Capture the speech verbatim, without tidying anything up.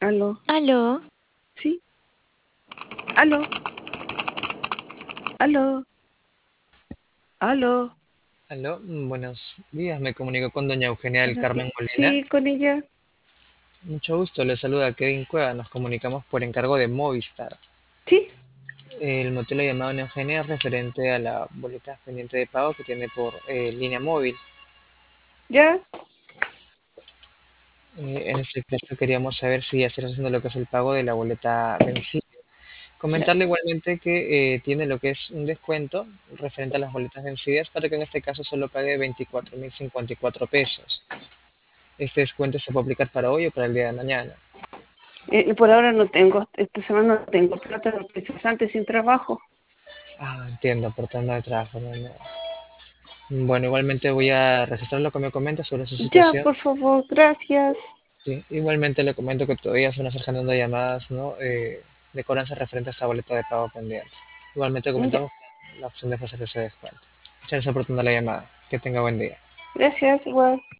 Aló, Aló, sí, aló, aló, aló. Aló, mm, buenos días, me comunico con doña Eugenia del Buenos Carmen días. Molina. Sí, con ella. Mucho gusto, le saluda Kevin Cueva, nos comunicamos por encargo de Movistar. Sí, El motivo de la llamada doña Eugenia es referente a la boleta pendiente de pago que tiene por eh, línea móvil. ya, Eh, en este caso queríamos saber si ya estás haciendo lo que es el pago de la boleta vencida. ya. Comentarle igualmente que eh, tiene lo que es un descuento referente a las boletas vencidas para que en este caso solo pague veinticuatro mil cincuenta y cuatro pesos. Este descuento se puede aplicar para hoy o para el día de mañana. Eh, por ahora no tengo, esta semana no tengo plata, no estoy cesante sin trabajo. Ah, entiendo, por tema de trabajo. No, no. Bueno, igualmente voy a registrar lo que me comenta sobre su Ya, situación. por favor, gracias. Sí, igualmente le comento que todavía se van a estar generando llamadas, ¿no? Eh, de cobranza referente a esta boleta de pago pendiente. Igualmente Ya, comentamos la opción de hacer ese descuento. Muchas gracias por tomar la llamada. Que tenga buen día. gracias, igual.